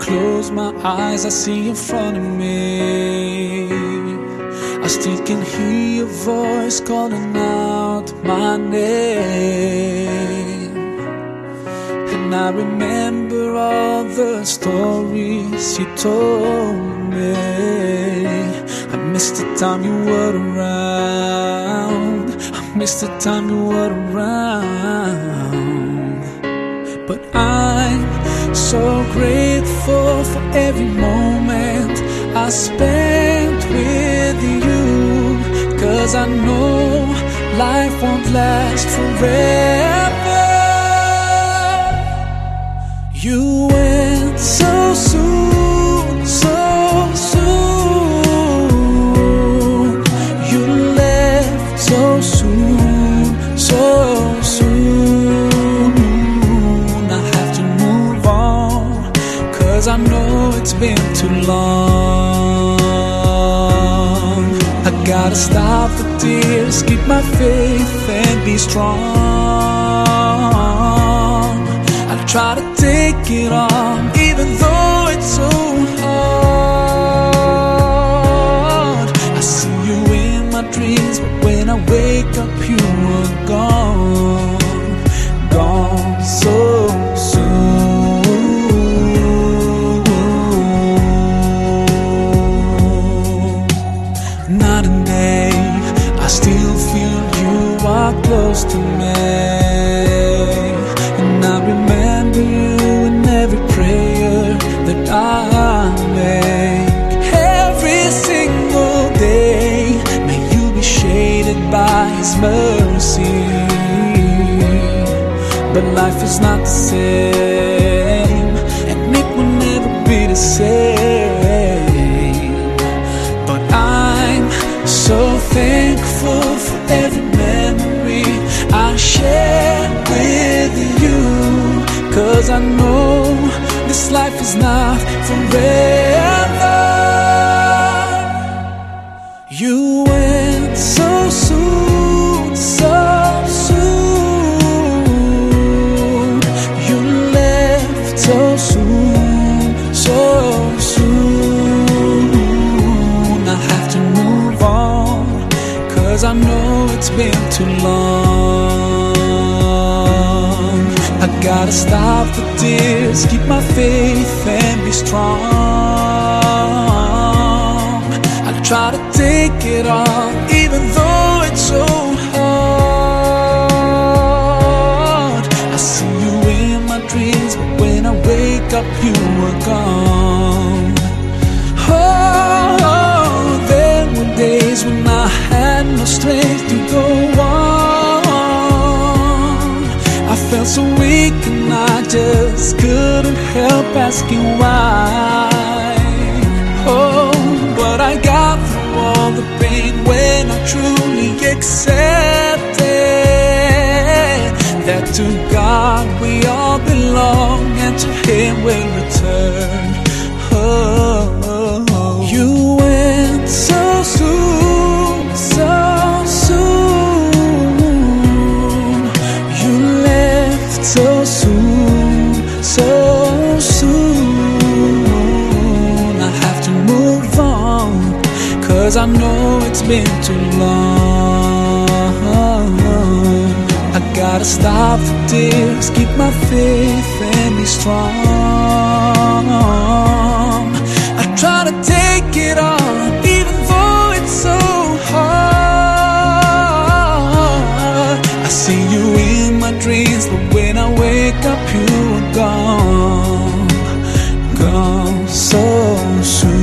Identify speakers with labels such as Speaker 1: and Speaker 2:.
Speaker 1: close my eyes, I see in front of me. I still can hear your voice calling out my name. And I remember all the stories you told me. I miss the time you were around. I miss the time you were around. But I'm so grateful for every moment I spent with you, 'cause I know life won't last forever. You went so soon, so soon. You left so soon, so soon. I have to move on, 'cause I know it's been too long. I gotta stop the tears, keep my faith and be strong. I'll try to take it on, even though it's so hard. I see you in my dreams, but when I wake up you are gone. Gone so soon. Night and day, I still feel you are close to me. And I remember you in every prayer that I make. Every single day, may you be shaded by His mercy. But life is not the same, and it will never be the same. But I'm so thankful for every memory I shared with you, 'cause I know this life is not forever. You went so soon, so soon. You left so soon, so soon. I have to move on, 'cause I know it's been too long. I gotta stop the tears, keep my faith and be strong. I'll try to take it on, even though it's so hard. I see you in my dreams, but when I wake up you are gone. Oh, there were days when I had no strength to go on. I felt so weak and I just couldn't help asking why. Oh, but I got through all the pain when I truly accepted that to God we all belong, and to Him we'll return. Oh, you went so soon, so soon. You left so soon, so soon. I have to move on, 'cause I know it's been too long. I gotta stop the tears, keep my faith and be strong. I try to take it on, even though it's so hard. I see you in my dreams, but when I wake up you are gone. Gone so soon.